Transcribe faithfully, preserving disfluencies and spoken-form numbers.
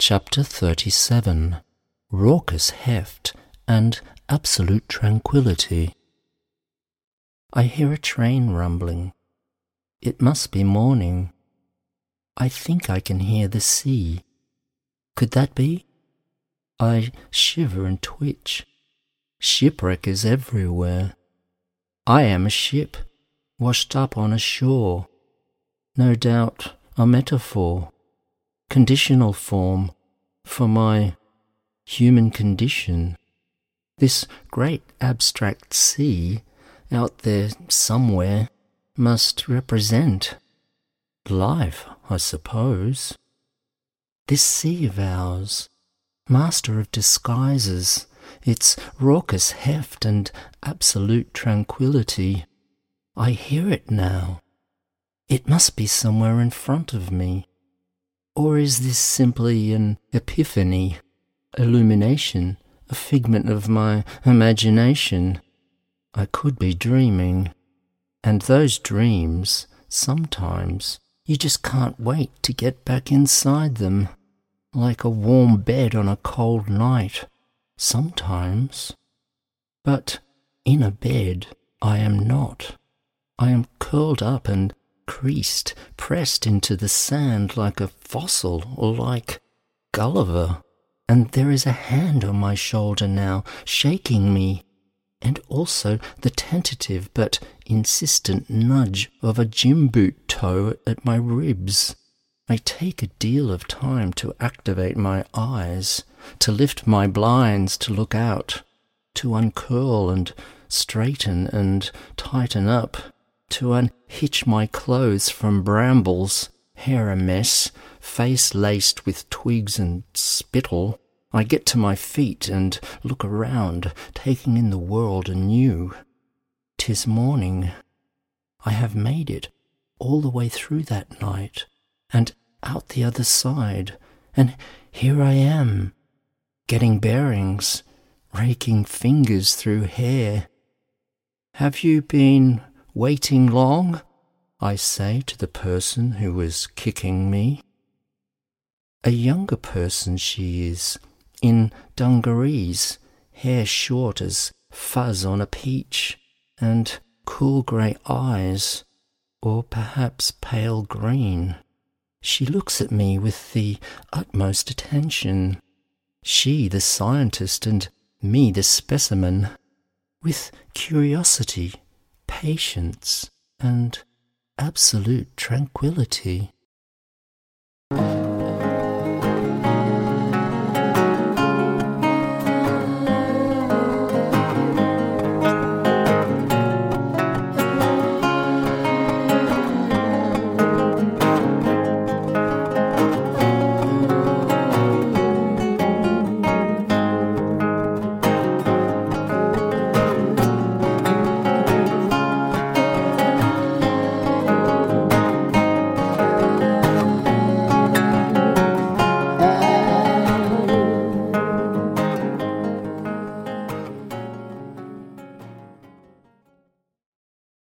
Chapter thirty-seven. Raucous Heft and Absolute Tranquility. I hear a train rumbling. It must be morning. I think I can hear the sea. Could that be? I shiver and twitch. Shipwreck is everywhere. I am a ship, washed up on a shore. No doubt a metaphor, conditional form for my human condition. This great abstract sea out there somewhere must represent life, I suppose. This sea of ours, master of disguises, its raucous heft and absolute tranquility. I hear it now. It must be somewhere in front of me. Or is this simply an epiphany, illumination, a figment of my imagination? I could be dreaming. And those dreams, sometimes, you just can't wait to get back inside them, like a warm bed on a cold night, sometimes. But in a bed I am not. I am curled up and creased, pressed into the sand like a fossil, or like Gulliver, and there is a hand on my shoulder now, shaking me, and also the tentative but insistent nudge of a gym boot toe at my ribs. I take a deal of time to activate my eyes, to lift my blinds to look out, to uncurl and straighten and tighten up, to unhitch my clothes from brambles, hair a mess, face laced with twigs and spittle. I get to my feet and look around, taking in the world anew. 'Tis morning. I have made it all the way through that night, and out the other side, and here I am, getting bearings, raking fingers through hair. Have you been waiting long? I say to the person who was kicking me. A younger person she is, in dungarees, hair short as fuzz on a peach, and cool grey eyes, or perhaps pale green. She looks at me with the utmost attention. She the scientist and me the specimen, with curiosity, patience, and absolute tranquility.